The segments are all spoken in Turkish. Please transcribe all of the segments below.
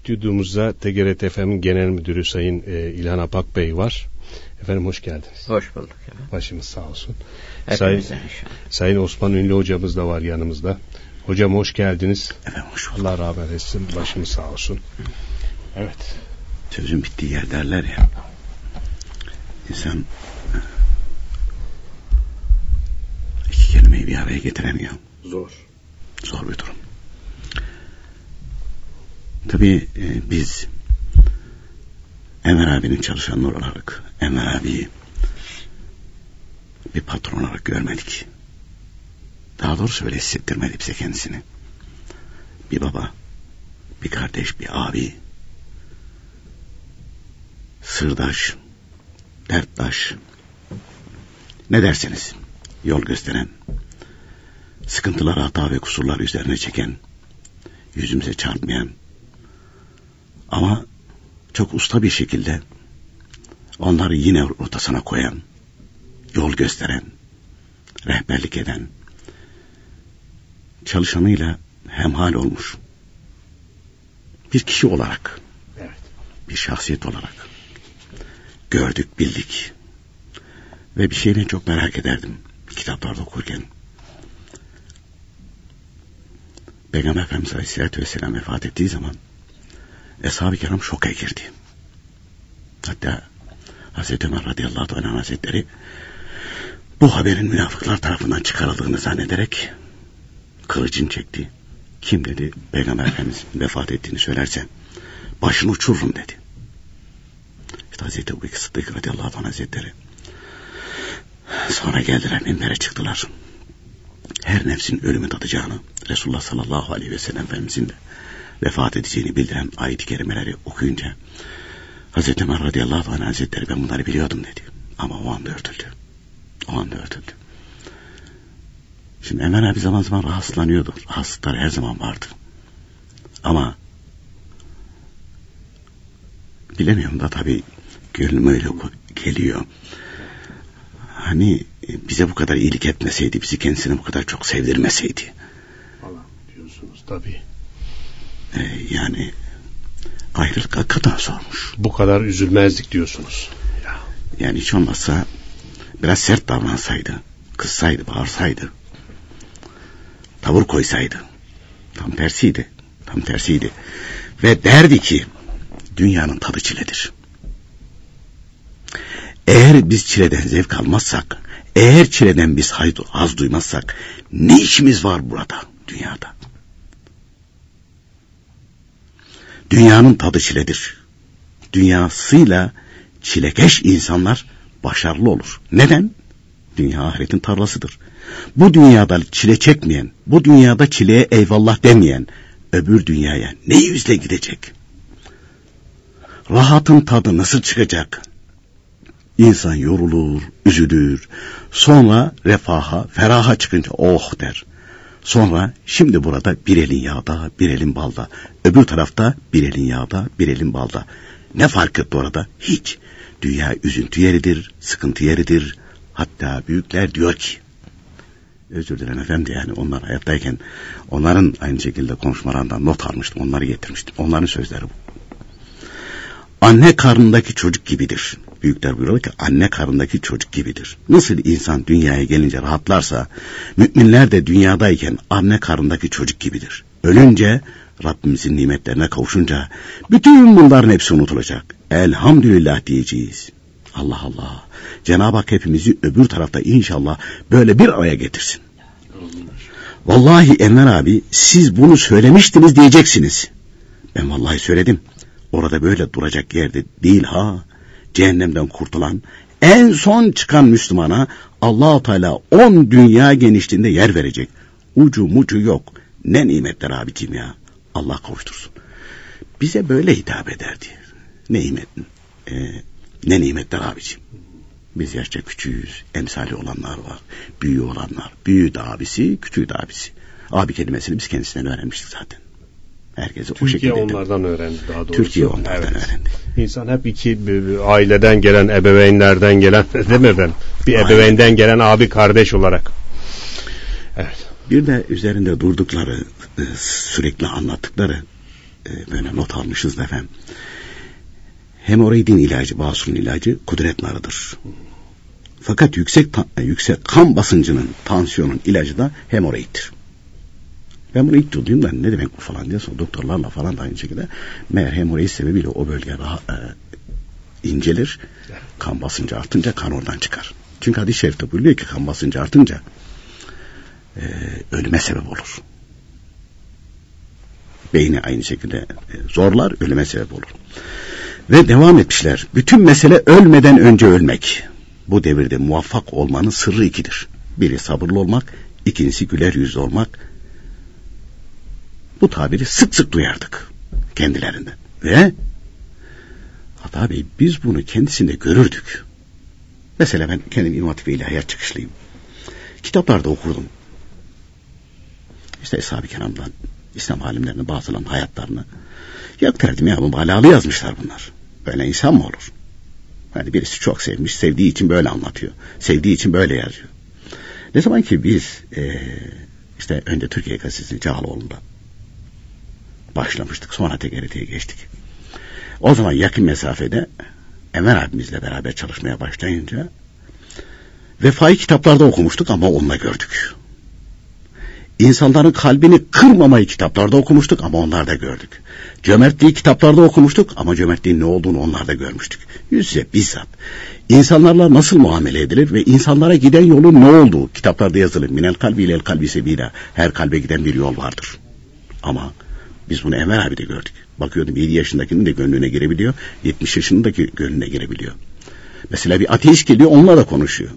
stüdyomuzda TGRT FM'in Genel Müdürü Sayın İlhan Apak Bey var. Efendim hoş geldiniz. Hoş bulduk efendim. Başımız sağ olsun. Sayın Osman Ünlü hocamız da var yanımızda. Hocam hoş geldiniz. Efendim hoş bulduk. Allah rahmet etsin. Başımız sağ olsun. Evet. Sözün bittiği yer derler ya. İnsan iki kelimeyi bir araya getiremiyor. Zor bir durum. Tabii biz Enver abinin çalışanları olarak Enver abiyi bir patron olarak görmedik. Daha doğrusu öyle hissettirmedi bize kendisini. Bir baba, bir kardeş, bir abi, sırdaş, derttaş, ne derseniz yol gösteren, sıkıntıları, hata ve kusurları üzerine çeken, yüzümüze çarpmayan ama çok usta bir şekilde onları yine ortasına koyan, yol gösteren, rehberlik eden, çalışanıyla hemhal olmuş bir kişi olarak, bir şahsiyet olarak gördük, bildik ve bir şeyini çok merak ederdim kitaplarda okurken. Peygamber Efendimiz Aleyhisselatü Vesselam vefat ettiği zaman Eshab-ı Kiram şoka girdi. Hatta Hazreti Ömer radıyallahu anh hazretleri bu haberin münafıklar tarafından çıkarıldığını zannederek kılıcını çekti. Kim dedi? Peygamber Efendimiz vefat ettiğini söylerse başını uçururum dedi. İşte Hazreti Ebu Bekir Sıddık radıyallahu anh hazretleri sonra geldiler, minbere çıktılar. Her nefsin ölümü tadacağını, Resulullah sallallahu aleyhi ve sellem Efendimizin de vefat edeceğini bildiren ayet-i kerimeleri okuyunca Hazreti Ömer radıyallahu anh hazretleri ben bunları biliyordum dedi. Ama o anda örtüldü. Şimdi Enver abi zaman zaman rahatsızlanıyordu. Rahatsızlıklar her zaman vardı. Ama bilemiyorum da tabii gönlüm öyle geliyor. Hani bize bu kadar iyilik etmeseydi, bizi kendisine bu kadar çok sevdirmeseydi. Allah diyorsunuz tabii. Yani ayrılık hakikaten sormuş. Bu kadar üzülmezdik diyorsunuz. Yani hiç olmazsa biraz sert davransaydı, kızsaydı, bağırsaydı, tavır koysaydı. Tam tersiydi. Ve derdi ki dünyanın tadı çiledir. Eğer biz çileden zevk almazsak, eğer çileden biz haz duymazsak ne işimiz var burada, dünyada? Dünyanın tadı çiledir. Dünyasıyla çilekeş insanlar başarılı olur. Neden? Dünya ahiretin tarlasıdır. Bu dünyada çile çekmeyen, bu dünyada çileye eyvallah demeyen öbür dünyaya ne yüzle gidecek? Rahatın tadı nasıl çıkacak? İnsan yorulur, üzülür. Sonra refaha, feraha çıkınca oh der. Sonra şimdi burada bir elin yağda, bir elin balda. Öbür tarafta bir elin yağda, bir elin balda. Ne fark etti orada? Hiç. Dünya üzüntü yeridir, sıkıntı yeridir. Hatta büyükler diyor ki, özür dilerim efendim, yani onlar hayattayken onların aynı şekilde konuşmalarından not almıştım, onları getirmiştim. Onların sözleri bu. Anne karnındaki çocuk gibidir. Büyükler buyuruyor ki anne karnındaki çocuk gibidir. Nasıl insan dünyaya gelince rahatlarsa, müminler de dünyadayken anne karnındaki çocuk gibidir. Ölünce, Rabbimizin nimetlerine kavuşunca bütün bunların hepsi unutulacak. Elhamdülillah diyeceğiz. Allah Allah. Cenab-ı Hak hepimizi öbür tarafta inşallah böyle bir araya getirsin. Vallahi Enver abi siz bunu söylemiştiniz diyeceksiniz. Ben vallahi söyledim. Orada böyle duracak yerde değil ha. Cehennemden kurtulan, en son çıkan Müslümana Allah-u Teala 10 dünya genişliğinde yer verecek. Ucu mucu yok. Ne nimetler abicim ya. Allah kavuştursun. Bize böyle hitap ederdi. Ne nimetler abicim. Biz yaşça küçüğüz. Emsali olanlar var. Büyüğü olanlar. Büyüğü de abisi, küçüğü de abisi. Abi kelimesini biz kendisinden öğrenmiştik zaten. Herkese o şekilde. Türkiye onlardan öğrendi daha doğrusu. Türkiye onlardan öğrendi. İnsan hep iki aileden gelen, ebeveynlerden gelen, değil mi efendim? Bir ebeveynden gelen abi kardeş olarak. Evet. Bir de üzerinde durdukları, sürekli anlattıkları böyle not almışız da efendim. Hemoroidin ilacı, basurun ilacı kudret narıdır. Fakat yüksek kan basıncının, tansiyonun ilacı da hemoroiddir. Ben bunu ilk duyduğum da ne demek bu falan diye sonra doktorlarla falan da aynı şekilde meğer hemoroid sebebiyle o bölge daha incelir. Kan basıncı artınca kan oradan çıkar. Çünkü hadis-i şerifte buyuruyor ki kan basıncı artınca ölüme sebep olur. Beyni aynı şekilde zorlar, ölüme sebep olur. Ve devam etmişler. Bütün mesele ölmeden önce ölmek. Bu devirde muvaffak olmanın sırrı ikidir. Biri sabırlı olmak, ikincisi güler yüzlü olmak. Bu tabiri sık sık duyardık kendilerinden. Ve hatta Bey biz bunu kendisinde görürdük. Mesela ben kendim İmam Hatip ve İlahiyat çıkışlıyım. Kitaplarda okurdum. İşte Eshab-ı Kiram'dan, İslam alimlerinin bazılarının hayatlarını. Yok derdim ya bu balalı yazmışlar bunlar. Böyle insan mı olur? Hani birisi çok sevmiş, sevdiği için böyle anlatıyor. Sevdiği için böyle yazıyor. Ne zaman ki biz işte önce Türkiye Gazetesi Cağaloğlu'nda başlamıştık. Sonra TGRT'ye geçtik. O zaman yakın mesafede Enver abimizle beraber çalışmaya başlayınca Vefa'yı kitaplarda okumuştuk ama onunla gördük. İnsanların kalbini kırmamayı kitaplarda okumuştuk ama onlarda gördük. Cömertliği kitaplarda okumuştuk ama cömertliğin ne olduğunu onlarda görmüştük. Yüz yüze bizzat. İnsanlarla nasıl muamele edilir ve insanlara giden yolun ne olduğu kitaplarda yazılı. Minel kalbi ilel kalbi sebila. Her kalbe giden bir yol vardır. Ama biz bunu Enver abi de gördük. Bakıyordum 7 yaşındakinin de gönlüne girebiliyor. 70 yaşındaki gönlüne girebiliyor. Mesela bir ateist geliyor onunla da konuşuyor.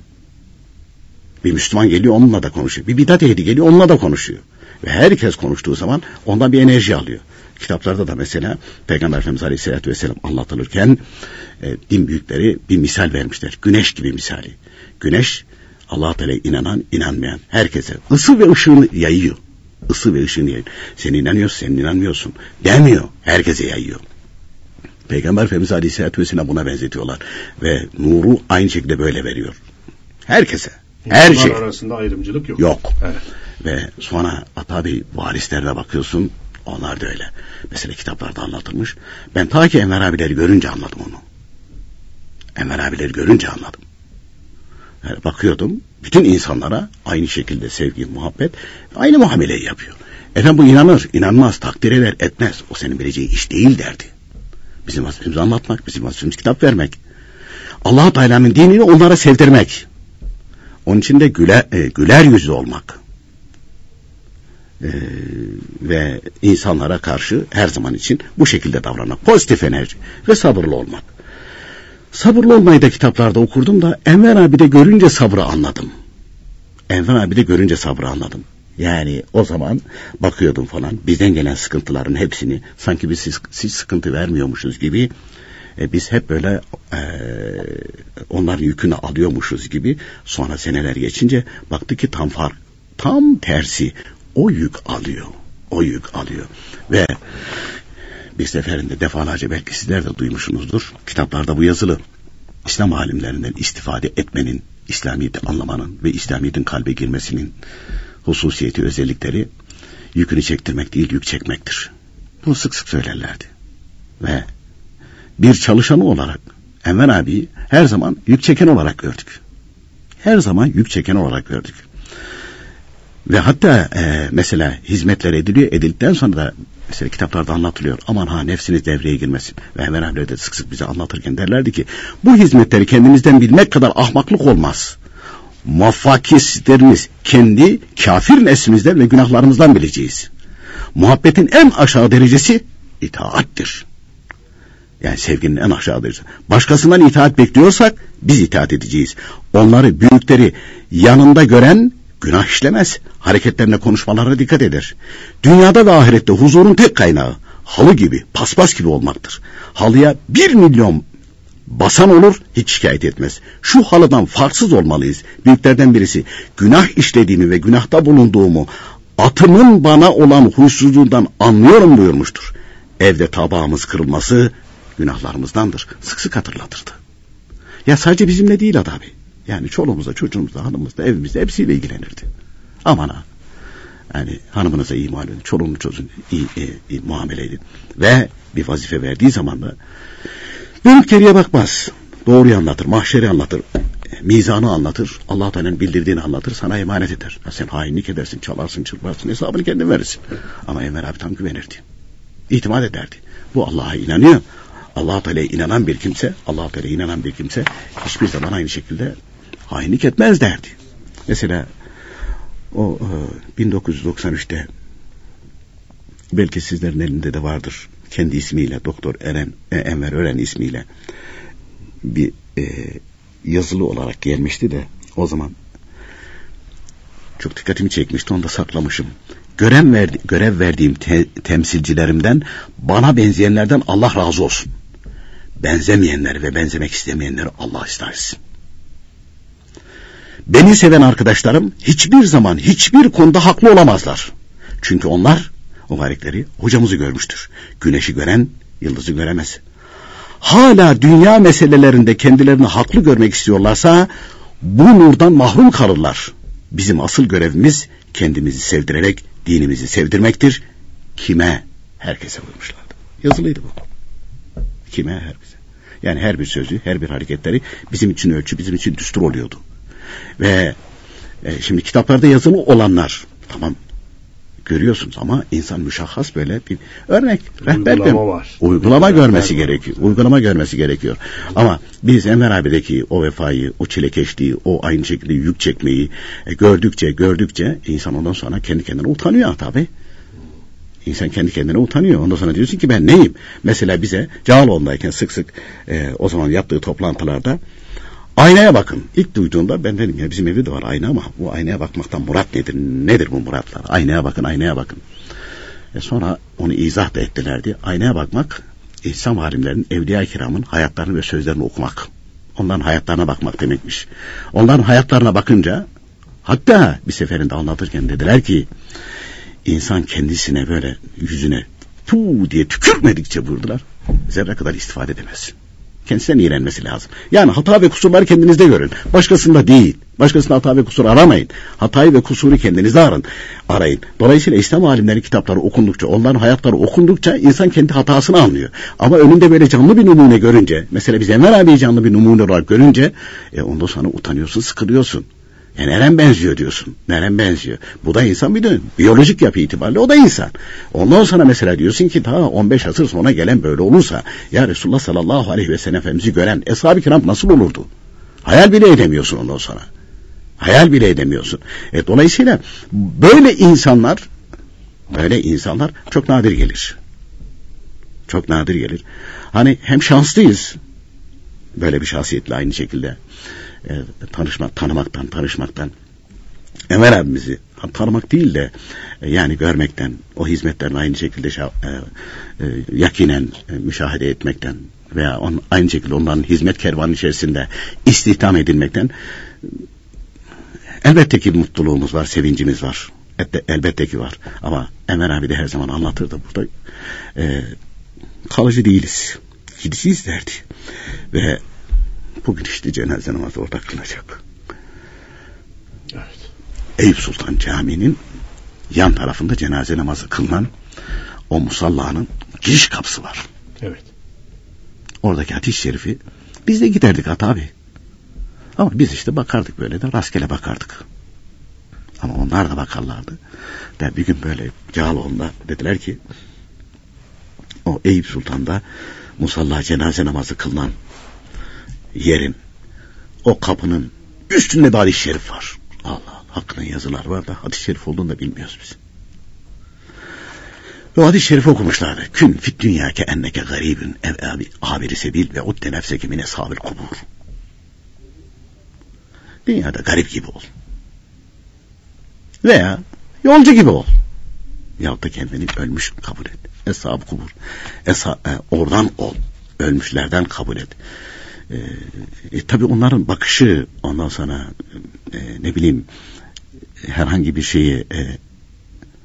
Bir Müslüman geliyor onunla da konuşuyor. Bir bidat ehli geliyor onunla da konuşuyor. Ve herkes konuştuğu zaman ondan bir enerji alıyor. Kitaplarda da mesela Peygamber Efendimiz Aleyhisselatü Vesselam anlatılırken din büyükleri bir misal vermişler. Güneş gibi misali. Güneş Allah-u Teala'ya inanan, inanmayan herkese ısı ve ışığını yayıyor. Isı ve ışığını yayıyor. Sen inanıyorsun, sen inanmıyorsun demiyor. Herkese yayıyor. Peygamber Efendimiz Aleyhisselatü Vesselam buna benzetiyorlar. Ve nuru aynı şekilde böyle veriyor. Herkese. Her şey. Arasında ayrımcılık yok. Yok. Evet. Ve sonra tabi varislerine bakıyorsun. Onlar da öyle. Mesela kitaplarda anlatılmış. Ben ta ki Enver abileri görünce anladım onu. Enver abileri görünce anladım. Yani bakıyordum. Bütün insanlara aynı şekilde sevgi, muhabbet aynı muameleyi yapıyor. Efendim bu inanır, inanmaz, takdir eder, etmez. O senin bileceğin iş değil derdi. Bizim vazifemizi anlatmak, bizim vazifemiz kitap vermek. Allah-u Teala'nın dinini onlara sevdirmek. Onun için de güler yüzlü olmak. Ve insanlara karşı her zaman için bu şekilde davranmak. Pozitif enerji ve sabırlı olmak. Sabırlı olmayı da kitaplarda okurdum da Enver abi de görünce sabrı anladım. Enver abi de görünce sabrı anladım. Yani o zaman bakıyordum falan bizden gelen sıkıntıların hepsini sanki biz siz sıkıntı vermiyormuşuz gibi biz hep böyle onların yükünü alıyormuşuz gibi sonra seneler geçince baktık ki tam tersi o yük alıyor ve bir seferinde defalarca belki sizler de duymuşsunuzdur kitaplarda bu yazılı İslam alimlerinden istifade etmenin İslamiyet'i anlamanın ve İslamiyet'in kalbe girmesinin hususiyeti özellikleri yükünü çektirmek değil yük çekmektir. Bunu sık sık söylerlerdi ve bir çalışanı olarak Enver abi her zaman yük çeken olarak gördük. Her zaman yük çeken olarak gördük. Ve hatta mesela hizmetler edildikten sonra da mesela kitaplarda anlatılıyor. Aman ha nefsiniz devreye girmesin. Ve Enver abi de sık sık bize anlatırken derlerdi ki bu hizmetleri kendimizden bilmek kadar ahmaklık olmaz. Muvaffakiyetsizlerimiz kendi kafir neslimizden ve günahlarımızdan bileceğiz. Muhabbetin en aşağı derecesi itaattir. Yani sevginin en aşağı derecesi. Başkasından itaat bekliyorsak biz itaat edeceğiz. Onları büyükleri yanında gören günah işlemez. Hareketlerine konuşmalarına dikkat eder. Dünyada ve ahirette huzurun tek kaynağı halı gibi, paspas gibi olmaktır. Halıya 1 milyon basan olur hiç şikayet etmez. Şu halıdan farksız olmalıyız. Büyüklerden birisi günah işlediğimi ve günahta bulunduğumu atımın bana olan huysuzluğundan anlıyorum buyurmuştur. Evde tabağımız kırılması günahlarımızdandır. Sık sık hatırlatırdı. Ya sadece bizimle değil abi. Yani çoluğumuzda, çocuğumuzda, hanımımızda, evimizde hepsiyle ilgilenirdi. Aman ha. Yani hanımınıza iyi muamele edin, çoluğunu çocuğunu iyi muamele edin. Ve bir vazife verdiği zaman da dönüp geriye bakmaz. Doğruyu anlatır, mahşeri anlatır, mizanı anlatır, Allah-u Teala'nın bildirdiğini anlatır, sana emanet eder. Sen hainlik edersin, çalarsın, çırparsın, hesabını kendin verirsin. Ama Enver abi tam güvenirdi. İtimat ederdi. Bu Allah'a inanıyor. Allah-u Teala'ya inanan bir kimse, Allah-u Teala'ya inanan bir kimse hiçbir zaman aynı şekilde hainlik etmez derdi. Mesela o 1993'te belki sizlerin elinde de vardır. Kendi ismiyle Doktor Enver Ören ismiyle bir yazılı olarak gelmişti de o zaman çok dikkatimi çekmişti, onu da saklamışım. Görev verdiğim temsilcilerimden bana benzeyenlerden Allah razı olsun. Benzemeyenleri ve benzemek istemeyenleri Allah ıslah etsin. Beni seven arkadaşlarım hiçbir zaman hiçbir konuda haklı olamazlar. Çünkü onlar o gayretleri hocamızı görmüştür. Güneşi gören yıldızı göremez. Hala dünya meselelerinde kendilerini haklı görmek istiyorlarsa bu nurdan mahrum kalırlar. Bizim asıl görevimiz kendimizi sevdirerek dinimizi sevdirmektir. Kime? Herkese vurmuşlardı. Yazılıydı bu. Kime? Herkese. Yani her bir sözü, her bir hareketleri bizim için ölçü, bizim için düstur oluyordu. Ve şimdi kitaplarda yazılı olanlar tamam görüyorsunuz ama insan müşahhas böyle bir örnek, rehber uygulama görmesi gerekiyor. Uygulama görmesi gerekiyor. Ama biz Enver abideki o vefayı, o çilekeşliği, o aynı şekilde yük çekmeyi gördükçe insan ondan sonra kendi kendine utanıyor tabii. İnsan kendi kendine utanıyor. Ondan sonra diyorsun ki ben neyim? Mesela bize Cağaloğlu'ndayken sık sık o zaman yaptığı toplantılarda aynaya bakın. İlk duyduğumda ben dedim ya bizim evde de var ayna ama bu aynaya bakmaktan murat nedir? Nedir bu muratlar? Aynaya bakın, aynaya bakın. Sonra onu izah da ettilerdi. Aynaya bakmak, İslam alimlerinin, Evliya-i Kiram'ın hayatlarını ve sözlerini okumak. Onların hayatlarına bakmak demekmiş. Onların hayatlarına bakınca hatta bir seferinde anlatırken dediler ki insan kendisine böyle yüzüne puh diye tükürmedikçe buyurdular. Zerre kadar istifade edemez. Kendisinden iğrenmesi lazım. Yani hata ve kusurları kendinizde görün. Başkasında değil. Başkasında hata ve kusur aramayın. Hatayı ve kusuru kendinizde arayın. Dolayısıyla İslam alimlerinin kitapları okundukça, onların hayatları okundukça insan kendi hatasını anlıyor. Ama önünde böyle canlı bir numune görünce, mesela biz Enver abiyi canlı bir numune olarak görünce, ondan sonra utanıyorsun, sıkılıyorsun. Yani neren benziyor diyorsun. Neren benziyor. Bu da insan bir de biyolojik yapı itibariyle o da insan. Ondan sonra mesela diyorsun ki daha 15 asır sonra gelen böyle olursa ya Resulullah sallallahu aleyhi ve sellem Efendimiz'i gören Eshab-ı Kiram nasıl olurdu? Hayal bile edemiyorsun ondan sonra. Hayal bile edemiyorsun. Dolayısıyla böyle insanlar çok nadir gelir. Çok nadir gelir. Hani hem şanslıyız böyle bir şahsiyetle aynı şekilde tanışmaktan Enver abimizi tanımak değil de yani görmekten, o hizmetlerini aynı şekilde yakinen müşahede etmekten veya aynı şekilde onların hizmet kervanı içerisinde istihdam edilmekten elbette ki mutluluğumuz var, sevincimiz var. Elbette ki var. Ama Enver abi de her zaman anlatırdı. Burada kalıcı değiliz. Gideceğiz derdi. Ve bugün işte cenaze namazı orada kılınacak. Evet. Eyüp Sultan Camii'nin yan tarafında cenaze namazı kılınan o musallanın giriş kapısı var. Evet. Oradaki hadis-i şerifi biz de giderdik abi. Ama biz işte bakardık böyle de rastgele bakardık. Ama onlar da bakarlardı. De bir gün böyle Cağaloğlu'nda dediler ki o Eyüp Sultan'da musalla cenaze namazı kılınan yerin o kapının üstünde bir hadis-i şerif var. Allah Allah, hakkında yazılar var da hadis-i şerif olduğunu da bilmiyoruz biz. Ve hadis-i şerif okumuşlardı. Kün fit dünyake enneke garibün ev abiri sebil ve udde nefseke mine sahabil kubur. Dünyada garip gibi ol. Veya yolcu gibi ol. Yahut da kendini ölmüş kabul et. Eshab-ı kubur. Oradan ol. Ölmüşlerden kabul et. Tabii onların bakışı ondan sonra ne bileyim herhangi bir şeyi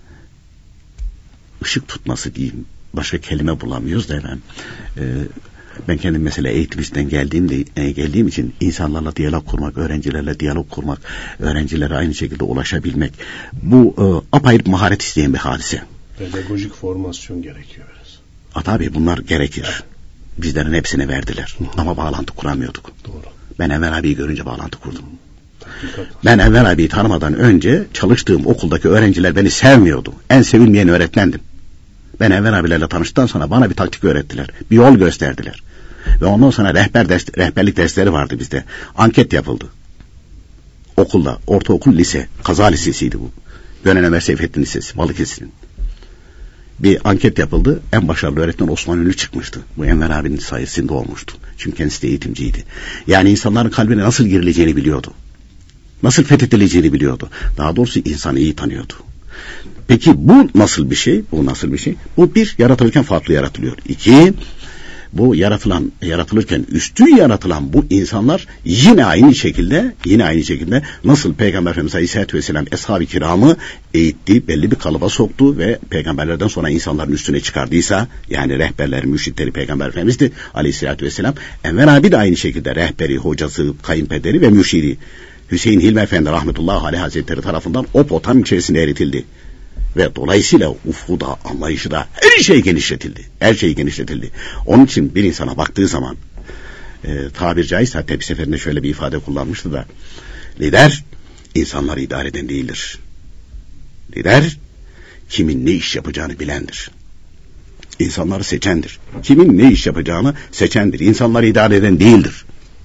ışık tutması diyeyim. Başka kelime bulamıyoruz da hemen Ben kendim mesela eğitimisten geldiğim için insanlarla diyalog kurmak, öğrencilerle diyalog kurmak, öğrencilere aynı şekilde ulaşabilmek, bu apayrı bir maharet isteyen bir hadise. Pedagojik formasyon gerekiyor biraz. Tabii bunlar gerekir. Bizlerin hepsini verdiler. Ama bağlantı kuramıyorduk. Doğru. Ben Enver abiyi görünce bağlantı kurdum. Ben Enver abiyi tanımadan önce çalıştığım okuldaki öğrenciler beni sevmiyordu. En sevilmeyen öğretmendim. Ben Enver abilerle tanıştıktan sonra bana bir taktik öğrettiler. Bir yol gösterdiler. Ve ondan sonra rehberlik dersleri vardı bizde. Anket yapıldı. Okulda, ortaokul, lise. Kaza lisesiydi bu. Gönen Ömer Seyfettin Lisesi, Balıkesir'in. Bir anket yapıldı. En başarılı öğretmen Osman Ünlü çıkmıştı. Bu Enver abinin sayesinde olmuştu. Çünkü kendisi de eğitimciydi. Yani insanların kalbine nasıl girileceğini biliyordu. Nasıl fethedileceğini biliyordu. Daha doğrusu insanı iyi tanıyordu. Peki bu nasıl bir şey? Bu bir, yaratılırken farklı yaratılıyor. İki, bu yaratılırken üstün yaratılan bu insanlar yine aynı şekilde nasıl Peygamber Efendimiz Aleyhisselatü Vesselam Eshab-ı Kiram'ı eğitti, belli bir kalıba soktu ve peygamberlerden sonra insanların üstüne çıkardıysa, yani rehberleri, mürşitleri Peygamber Efendimiz'di Aleyhisselatü Vesselam. Enver abi de aynı şekilde rehberi, hocası, kayınpederi ve mürşidi Hüseyin Hilmi Efendi rahmetullahi aleyh hazretleri tarafından o potam içerisinde eritildi. Ve dolayısıyla ufku da, anlayışı da her şey genişletildi. Onun için bir insana baktığı zaman tabir caizse, hatta bir seferinde şöyle bir ifade kullanmıştı da, lider insanları idare eden değildir. Lider kimin ne iş yapacağını bilendir. İnsanları seçendir. Kimin ne iş yapacağını seçendir. İnsanları idare eden değildir.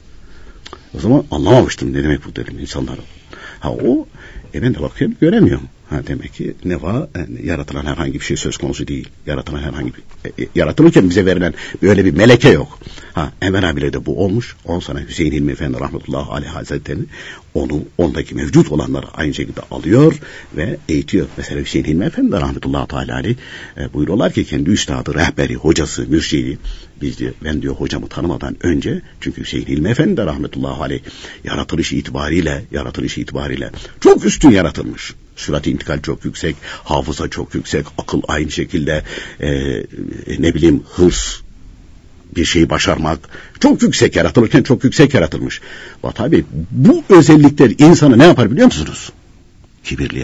O zaman anlamamıştım ne demek bu dedim insanları. Ben de bakıyorum göremiyorum. Demek ki ne var? Yani yaratılan herhangi bir şey söz konusu değil. Yaratılırken bize verilen böyle bir meleke yok. Enver abiyle de bu olmuş. Ondan sonra Hüseyin Hilmi Efendi rahmetullahi aleyh hazretleri ondaki mevcut olanları aynı şekilde alıyor ve eğitiyor. Mesela Hüseyin Hilmi Efendi rahmetullahi aleyh buyuruyorlar ki kendi üstadı, rehberi, hocası, mürşidi, ben diyor hocamı tanımadan önce, çünkü Hüseyin Hilmi Efendi de rahmetullahi aleyh yaratılış itibariyle çok üstün yaratılmış. Sürat-i intikal çok yüksek, hafıza çok yüksek, akıl aynı şekilde, hırs, bir şeyi başarmak çok yüksek, yaratılırken çok yüksek yaratılmış. Ve tabi bu özellikler insanı ne yapar biliyor musunuz? Kibirli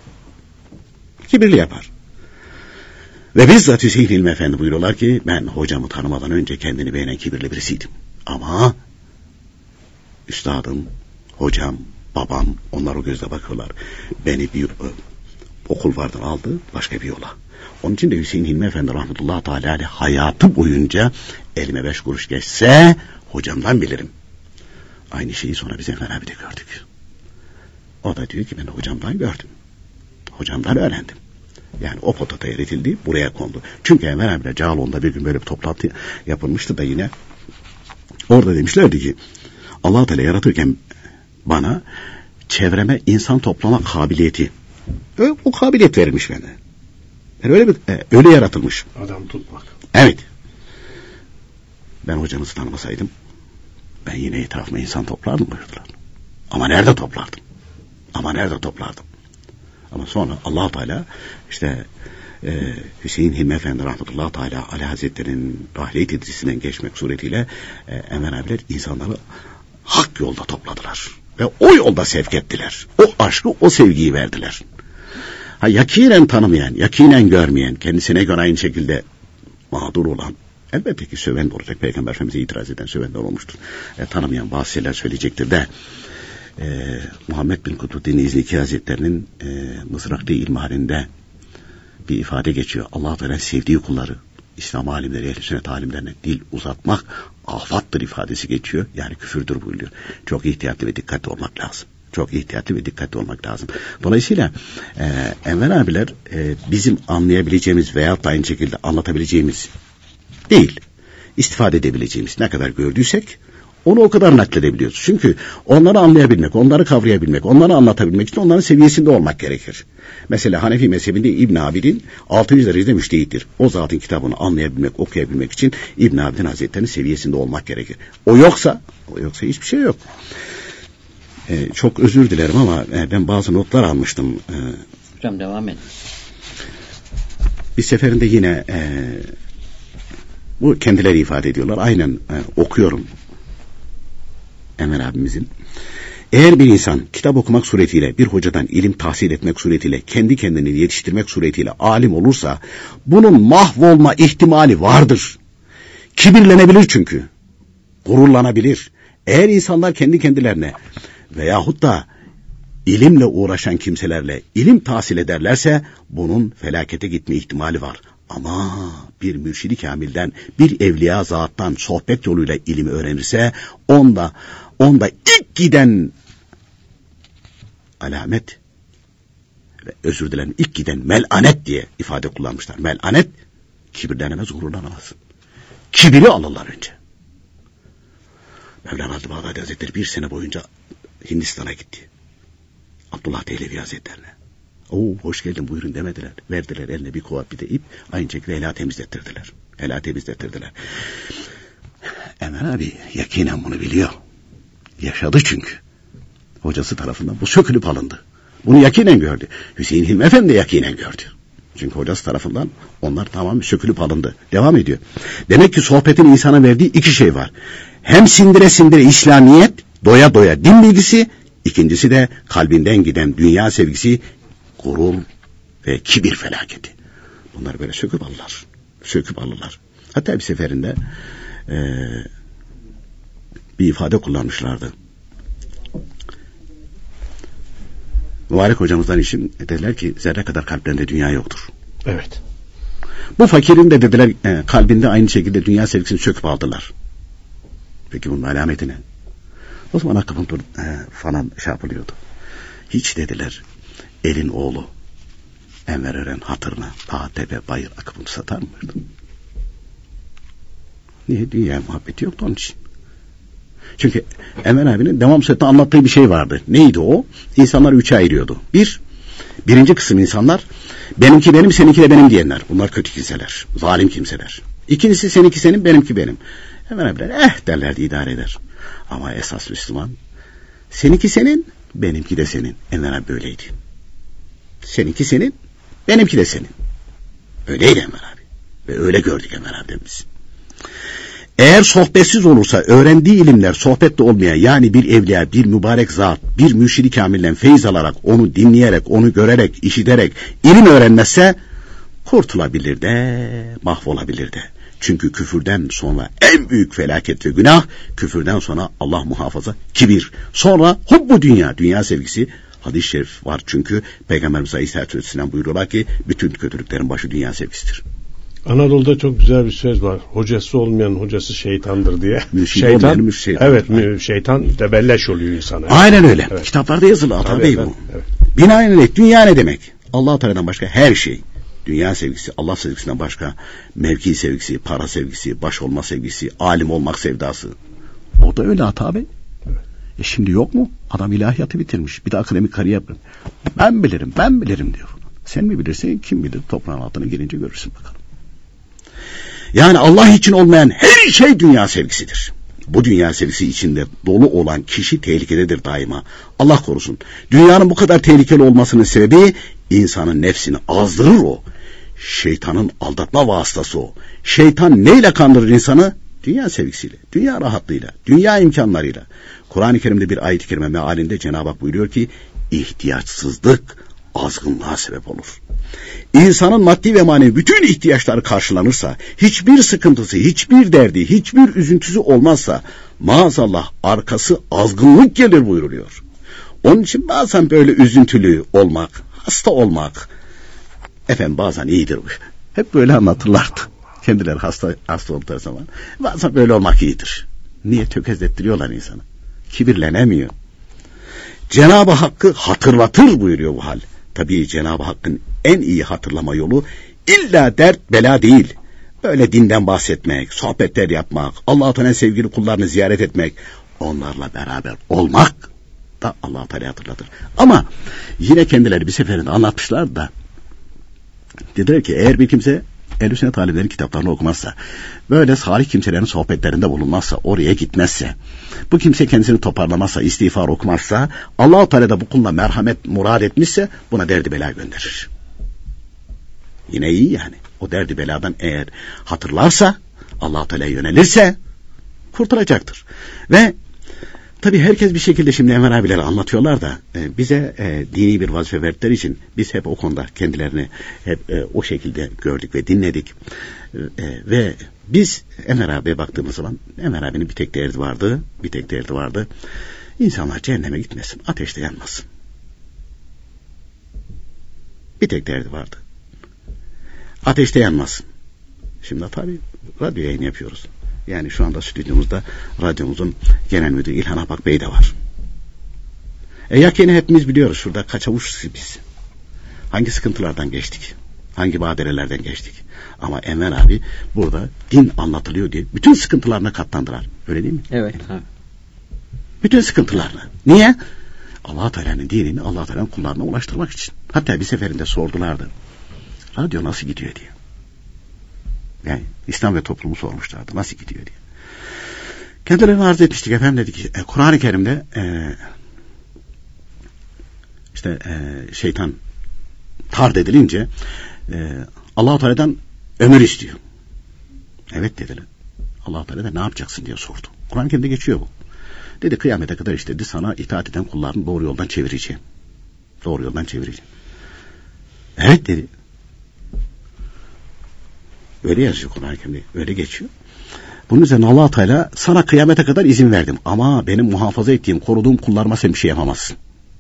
yapar. Ve bizzat Hüseyin Hilmi Efendi buyuruyorlar ki, ben hocamı tanımadan önce kendini beğenen kibirli birisiydim. Ama üstadım, hocam, babam, onlar o gözle bakıyorlar. Beni bir okul vardır aldı, başka bir yola. Onun için de Hüseyin Hilmi Efendi rahmetullahi teala aleyh hayatı boyunca elime 5 kuruş geçse hocamdan bilirim. Aynı şeyi sonra biz Enver abi de gördük. O da diyor ki ben hocamdan gördüm. Hocamdan öğrendim. Yani o potata eritildi, buraya kondu. Çünkü Enver abiyle Cağaloğlu'nda bir gün böyle bir toplantı yapılmıştı da yine orada demişlerdi ki Allah Teala yaratırken bana çevreme insan toplama kabiliyeti, o kabiliyet verilmiş bana. Yani öyle yaratılmış. Adam tutmak. Evet. Ben hocamızı tanımasaydım ben yine etrafıma insan toplardım buyurdular. Ama nerede toplardım? Ama sonra Allah Teala Hüseyin Hilmi Efendi rahmetullahi teala aleyh hazretlerinin rahle-i tedrisinden geçmek suretiyle Enver abiler insanları hak yolda topladılar. Ve o yolda sevk ettiler. O aşkı, o sevgiyi verdiler. Yakinen tanımayan, yakinen görmeyen, kendisine göre aynı şekilde mağdur olan, elbette ki söven de olacak. Peygamber Efendimiz'e itiraz eden sövenler olmuştur. Tanımayan bazı şeyler söyleyecektir de Muhammed bin Kutbuddin İzliki Hazretlerinin Mızraklı İlmihalinde bir ifade geçiyor. Allah Teala sevdiği kulları, İslam alimleri, ehl-i sünnet alimlerine dil uzatmak afattır ifadesi geçiyor. Yani küfürdür buyuruyor. Çok ihtiyatlı ve dikkatli olmak lazım. Dolayısıyla Enver abiler bizim anlayabileceğimiz veyahut da aynı şekilde anlatabileceğimiz değil, istifade edebileceğimiz ne kadar gördüysek onu o kadar nakledebiliyoruz. Çünkü onları anlayabilmek, onları kavrayabilmek, onları anlatabilmek için onların seviyesinde olmak gerekir. Mesela Hanefi mezhebinde İbn Abidin 600 derecede müştehittir. O zatın kitabını anlayabilmek, okuyabilmek için İbn Abidin Hazretleri'nin seviyesinde olmak gerekir. O yoksa hiçbir şey yok. Çok özür dilerim ama ben bazı notlar almıştım. Hocam devam edin. Bir seferinde yine Bu kendileri ifade ediyorlar. Aynen okuyorum Enver abimizin. Eğer bir insan kitap okumak suretiyle, bir hocadan ilim tahsil etmek suretiyle, kendi kendini yetiştirmek suretiyle alim olursa, bunun mahvolma ihtimali vardır. Kibirlenebilir çünkü. Gururlanabilir. Eğer insanlar kendi kendilerine veyahut da ilimle uğraşan kimselerle ilim tahsil ederlerse, bunun felakete gitme ihtimali var. Ama bir mürşidi kamilden, bir evliya zattan sohbet yoluyla ilimi öğrenirse, onda ilk giden alamet ve özür dilerim ilk giden melanet diye ifade kullanmışlar. Melanet, kibirlenemez, gururlanamazsın. Kibiri alırlar önce. Mevlana Bağdadi Hazretleri 1 sene boyunca Hindistan'a gitti. Abdullah Dehlevi Hazretlerine. Hoş geldin buyurun demediler. Verdiler eline bir kova bir de ip, aynı şekilde helal temizlettirdiler. Enver abi yakinen bunu biliyor. Yaşadı çünkü. Hocası tarafından bu sökülüp alındı. Bunu yakinen gördü. Hüseyin Hilmi Efendi de yakinen gördü. Çünkü hocası tarafından onlar tamamen sökülüp alındı. Devam ediyor. Demek ki sohbetin insana verdiği 2 şey var. Hem sindire sindire İslamiyet, doya doya din bilgisi, ikincisi de kalbinden giden dünya sevgisi, gurur ve kibir felaketi. Bunları böyle söküp alırlar. Hatta bir seferinde bir ifade kullanmışlardı. Mübarek hocamızdan işim dediler ki zerre kadar kalplerinde dünya yoktur. Evet. Bu fakirin de dediler kalbinde aynı şekilde dünya sevgisini söküp aldılar. Peki bunun alameti ne? O zaman akıbın falan yapılıyordu. Hiç dediler elin oğlu Enver Eren hatırına dağ tepe bayır akıbını satar mıydı? Niye? Dünya muhabbeti yoktu onun için. Çünkü Enver abinin devam sürekli anlattığı bir şey vardı. Neydi o? İnsanları 3'e ayırıyordu. Birinci kısım insanlar benimki benim, seninki de benim diyenler. Bunlar kötü kimseler, zalim kimseler. İkincisi seninki senin, benimki benim. Enver abiler derlerdi, idare eder. Ama esas Müslüman seninki senin, benimki de senin. Enver abi böyleydi. Seninki senin, benimki de senin. Öyleydi Enver abi. Ve öyle gördük Enver abimiz. Eğer sohbetsiz olursa, öğrendiği ilimler sohbette olmaya, yani bir evliya, bir mübarek zat, bir mürşidi kamilden feyiz alarak, onu dinleyerek, onu görerek, işiterek ilim öğrenmezse kurtulabilir de, mahvolabilir de. Çünkü küfürden sonra en büyük felaket ve günah, küfürden sonra Allah muhafaza kibir. Sonra hubbu dünya sevgisi. Hadis-i şerif var çünkü Peygamberimiz Aleyhisselatü Vesselam buyuruyorlar ki bütün kötülüklerin başı dünya sevgisidir. Anadolu'da çok güzel bir söz var. Hocası olmayan hocası şeytandır diye. Şeytan. Evet, şeytan tebelleş oluyor insana. Aynen öyle. Evet. Kitaplarda yazılı Atabey bu. Evet. Binaenaleyh dünya ne demek? Allah Teala'dan başka her şey. Dünya sevgisi, Allah sevgisinden başka mevki sevgisi, para sevgisi, baş olma sevgisi, alim olmak sevdası. O da öyle Atabey. Evet. Şimdi yok mu? Adam ilahiyatı bitirmiş. Bir de akademik kariyer yapıyor. Ben bilirim diyor. Sen mi bilirsin, kim bilir? Toprağın altına girince görürsün bakalım. Yani Allah için olmayan her şey dünya sevgisidir. Bu dünya sevgisi içinde dolu olan kişi tehlikededir daima. Allah korusun. Dünyanın bu kadar tehlikeli olmasının sebebi insanın nefsini azdırır o. Şeytanın aldatma vasıtası o. Şeytan neyle kandırır insanı? Dünya sevgisiyle, dünya rahatlığıyla, dünya imkanlarıyla. Kur'an-ı Kerim'de bir ayet-i kerime mealinde Cenab-ı Hak buyuruyor ki ihtiyaçsızlık azgınlığa sebep olur. İnsanın maddi ve manevi bütün ihtiyaçları karşılanırsa, hiçbir sıkıntısı, hiçbir derdi, hiçbir üzüntüsü olmazsa, maazallah arkası azgınlık gelir buyuruluyor. Onun için bazen böyle üzüntülü olmak, hasta olmak, bazen iyidir. Hep böyle anlatırlardı. Kendileri hasta oldukları zaman. Bazen böyle olmak iyidir. Niye? Tökezlettiriyorlar insanı. Kibirlenemiyor. Cenab-ı Hakk'ı hatırlatır buyuruyor bu hal. Tabii Cenab-ı Hakk'ın en iyi hatırlama yolu illa dert bela değil. Böyle dinden bahsetmek, sohbetler yapmak, Allah-u Teala'nın sevgili kullarını ziyaret etmek, onlarla beraber olmak da Allah-u Teala hatırlatır. Ama yine kendileri bir seferinde anlatmışlar da dediler ki eğer bir kimse Ehl-i Sünnet alimlerin kitaplarını okumazsa, böyle salih kimselerin sohbetlerinde bulunmazsa, oraya gitmezse, bu kimse kendisini toparlamazsa, istiğfar okumazsa, Allah-u Teala da bu kuluna merhamet murad etmişse buna derdi bela gönderir. Yine iyi yani. O derdi beladan eğer hatırlarsa Allah-u Teala'ya yönelirse kurtulacaktır. Ve tabii herkes bir şekilde şimdi Enver abileri anlatıyorlar da bize dini bir vazife verdikleri için biz hep o konuda kendilerini hep o şekilde gördük ve dinledik. Ve biz Enver abiye baktığımız zaman Enver abinin bir tek derdi vardı. İnsanlar cehenneme gitmesin, ateşte yanmasın. Bir tek derdi vardı. Ateşte yanmasın. Şimdi tabii radyo yayını yapıyoruz. Yani şu anda stüdyomuzda radyomuzun genel müdürü İlhan Apak Bey de var. Yakini hepimiz biliyoruz. Şurada kaçavuşuz biz. Hangi sıkıntılardan geçtik? Hangi badirelerden geçtik? Ama Enver abi burada din anlatılıyor diye bütün sıkıntılarına katlandılar. Öyle değil mi? Evet. Bütün sıkıntılarına. Niye? Allah-u Teala'nın dinini Allah-u Teala'nın kullarına ulaştırmak için. Hatta bir seferinde sordulardı. Radyo nasıl gidiyor diye. Yani İslam ve toplumu sormuşlardı. Nasıl gidiyor diye. Kendilerine arz etmiştik efendim, dedik ki Kur'an-ı Kerim'de şeytan tard edilince Allah-u Teala'dan ömür istiyor. Evet dediler. Allah-u Teala ne yapacaksın diye sordu. Kur'an-ı Kerim'de geçiyor bu. Dedi kıyamete kadar dedi sana itaat eden kullarını doğru yoldan çevireceğim. Doğru yoldan çevireceğim. Evet dedi. Öyle yazıyor Kur'an-ı Kerim'de. Öyle geçiyor. Bunun üzerine Allah-u Teala sana kıyamete kadar izin verdim. Ama benim muhafaza ettiğim, koruduğum kullarıma sen bir şey yapamazsın.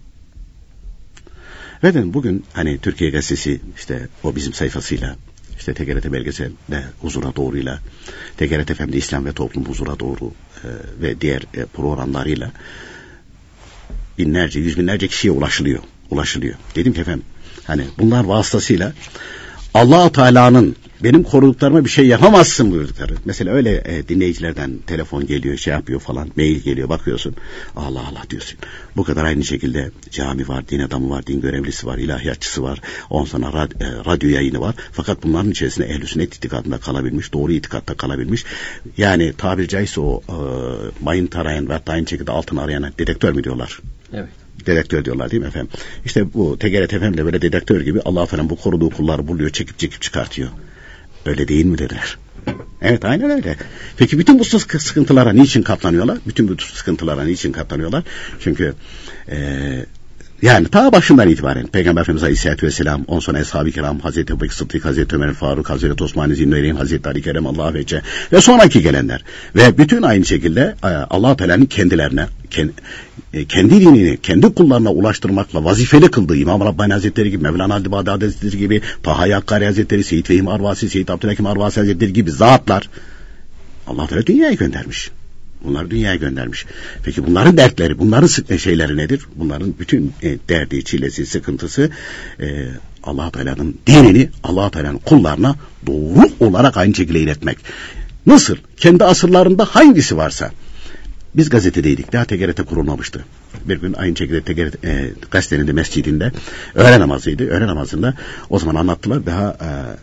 Ve dedim bugün hani Türkiye Gazetesi işte o bizim sayfasıyla işte TGRT belgeselde huzura doğruyla TGRT FM'de İslam ve toplum huzura doğru ve diğer programlarıyla binlerce, yüz binlerce kişiye ulaşılıyor. Dedim ki efendim hani bunlar vasıtasıyla Allah-u Teala'nın benim koruduklarıma bir şey yapamazsın buyurdukları. Mesela öyle dinleyicilerden telefon geliyor, şey yapıyor falan, mail geliyor, bakıyorsun. Allah Allah diyorsun. Bu kadar aynı şekilde cami var, din adamı var, din görevlisi var, ilahiyatçısı var. Ondan sonra radyo yayını var. Fakat bunların içerisinde ehl-i sünnet itikadında kalabilmiş, doğru itikatta kalabilmiş. Yani tabiri caizse o mayın tarayan ve aynı şekilde altın arayan dedektör mü diyorlar? Evet. Dedektör diyorlar değil mi efendim? İşte bu TGRT FM de böyle dedektör gibi Allah falan bu koruduğu kulları buluyor, çekip çıkartıyor. Öyle değil mi dediler. Evet aynen öyle. Peki bütün bu sıkıntılara niçin katlanıyorlar? Bütün bu sıkıntılara niçin katlanıyorlar? Çünkü yani ta başından itibaren Peygamber Efendimiz Aleyhisselatü Vesselam, ondan sonra Ashab-ı Kiram, Hazreti Ebubekir Sıddık, Hazreti Ömer Faruk, Hazreti Osman Zinnureyn, Hazreti Ali Kerem Allah vece ve sonraki gelenler. Ve bütün aynı şekilde Allah-u Teala'nın kendilerine kendi dinini kendi kullarına ulaştırmakla vazifeli kıldığı İmam Rabbani Hazretleri gibi, Mevlana Ali Bağdadi Hazretleri gibi, Taha Yakkari Hazretleri, Seyyid Fehim Arvasi, Seyyid Abdülhakim Arvasi Hazretleri gibi zatlar Allah-u Teala dünyaya göndermiş. Bunları dünyaya göndermiş. Peki bunların dertleri, bunların şeyleri nedir? Bunların bütün derdi, çilesi, sıkıntısı Allah-u Teala'nın dinini Allah-u Teala'nın kullarına doğru olarak aynı şekilde iletmek. Nasıl? Kendi asırlarında hangisi varsa. Biz gazetedeydik. Daha TGRT kurulmamıştı. Bir gün aynı şekilde TGRT gazetenin de mescidinde öğle namazıydı. Öğle namazında o zaman anlattılar. Daha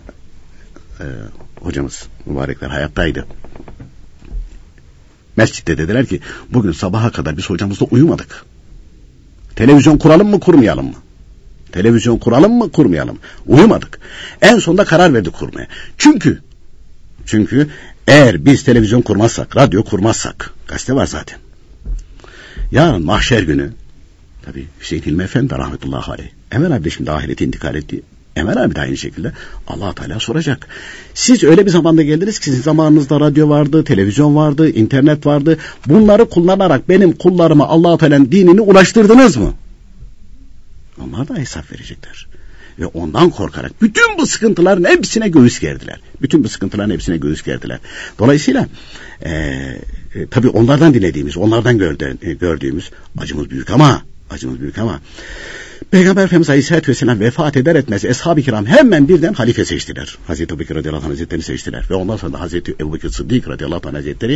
hocamız mübarekler hayattaydı. Mescitte dediler ki bugün sabaha kadar biz hocamızla uyumadık. Televizyon kuralım mı kurmayalım mı? Televizyon kuralım mı kurmayalım mı? Uyumadık. En sonunda karar verdik kurmaya. Çünkü eğer biz televizyon kurmazsak, radyo kurmazsak, gazete var zaten. Yarın mahşer günü tabii Hüseyin Hilmi Efendi rahmetullahi aleyh. Enver abi de şimdi ahirete intikal etti. Enver abi de aynı şekilde Allah-u Teala soracak. Siz öyle bir zamanda geldiniz ki sizin zamanınızda radyo vardı, televizyon vardı, internet vardı. Bunları kullanarak benim kullarıma Allah-u Teala'nın dinini ulaştırdınız mı? Onlar da hesap verecekler. Ve ondan korkarak bütün bu sıkıntıların hepsine göğüs gerdiler. Bütün bu sıkıntıların hepsine göğüs gerdiler. Dolayısıyla tabii onlardan dinlediğimiz, onlardan gördüğümüz acımız büyük ama Peygamber Efendimiz Aleyhisselatü Vesselam vefat eder etmez Ashab-ı Kiram hemen birden halife seçtiler. Hazreti Ebubekir radıyallahu anh hazretlerini seçtiler. Ve ondan sonra da Hazreti Ebubekir Sıddık radıyallahu anh hazretleri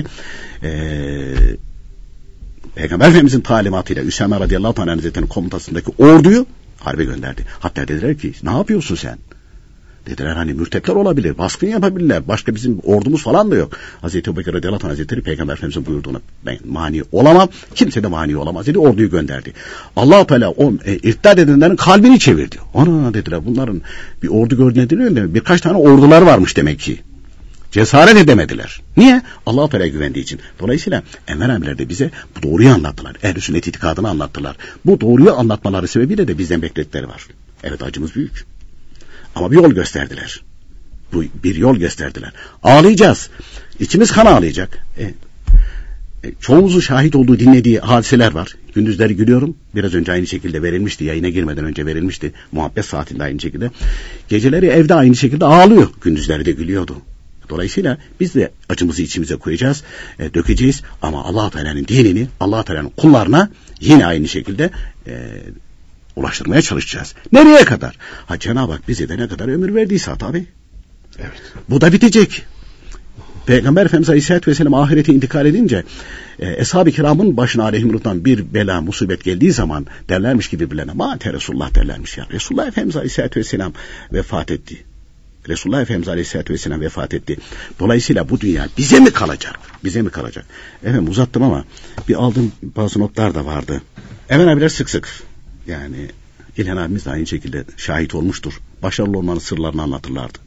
Peygamber Efendimizin talimatıyla Üsame radıyallahu anh hazretlerinin komutasındaki orduyu harbe gönderdi. Hatta dediler ki ne yapıyorsun sen? Dediler hani mürtetler olabilir, baskın yapabilirler. Başka bizim ordumuz falan da yok. Hazreti Ebubekir radıyallahu anh hazretleri Peygamber Efendimizin buyurduğuna ben mani olamam. Kimse de mani olamaz dedi. Orduyu gönderdi. Allah-u Teala o irtidat edenlerin kalbini çevirdi. Ana dediler bunların bir ordu gördüğüne değil mi? Birkaç tane ordular varmış demek ki. Cesaret edemediler. Niye? Allah-u Teala'ya güvendiği için. Dolayısıyla Enver abiler de bize bu doğruyu anlattılar. Ehl-i sünnet itikadını anlattılar. Bu doğruyu anlatmaları sebebiyle de bizden bekledikleri var. Evet, acımız büyük. Ama bir yol gösterdiler. Bir yol gösterdiler. Ağlayacağız. İçimiz kan ağlayacak. Çoğumuzun şahit olduğu, dinlediği hadiseler var. Gündüzleri gülüyorum. Biraz önce aynı şekilde verilmişti. Yayına girmeden önce verilmişti. Muhabbet saatinde aynı şekilde. Geceleri evde aynı şekilde ağlıyor. Gündüzleri de gülüyordu. Dolayısıyla biz de acımızı içimize koyacağız, dökeceğiz. Ama Allah-u Teala'nın dinini, Allah-u Teala'nın kullarına yine aynı şekilde ulaştırmaya çalışacağız. Nereye kadar? Cenab-ı Hak bize de ne kadar ömür verdiyse tabii. Evet. Bu da bitecek. Peygamber Efendimiz Aleyhisselatü Vesselam ahirete intikal edince Eshab-ı Kiram'ın başına aleyhimurdan bir bela, musibet geldiği zaman derlermiş ki birbirlerine Mâte Resulullah derlermiş ya. Resulullah Efendimiz Aleyhisselatü Vesselam vefat etti. Resulullah Efendimiz Aleyhisselatü Vesselam vefat etti. Dolayısıyla bu dünya bize mi kalacak? Bize mi kalacak? Efendim uzattım ama bir aldığım bazı notlar da vardı. Emel abiler sık sık, yani İlhan abimiz de aynı şekilde şahit olmuştur. Başarılı olmanın sırlarını anlatırlardı.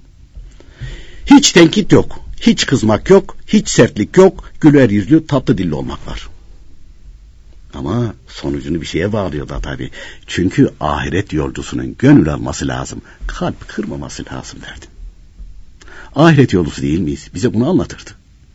Hiç tenkit yok, hiç kızmak yok, hiç sertlik yok, güler yüzlü, tatlı dilli olmak var. Ama sonucunu bir şeye bağlıyor da tabii. Çünkü ahiret yolcusunun gönül alması lazım, kalp kırmaması lazım derdi. Ahiret yolcusu değil miyiz? Bize bunu anlatırdı.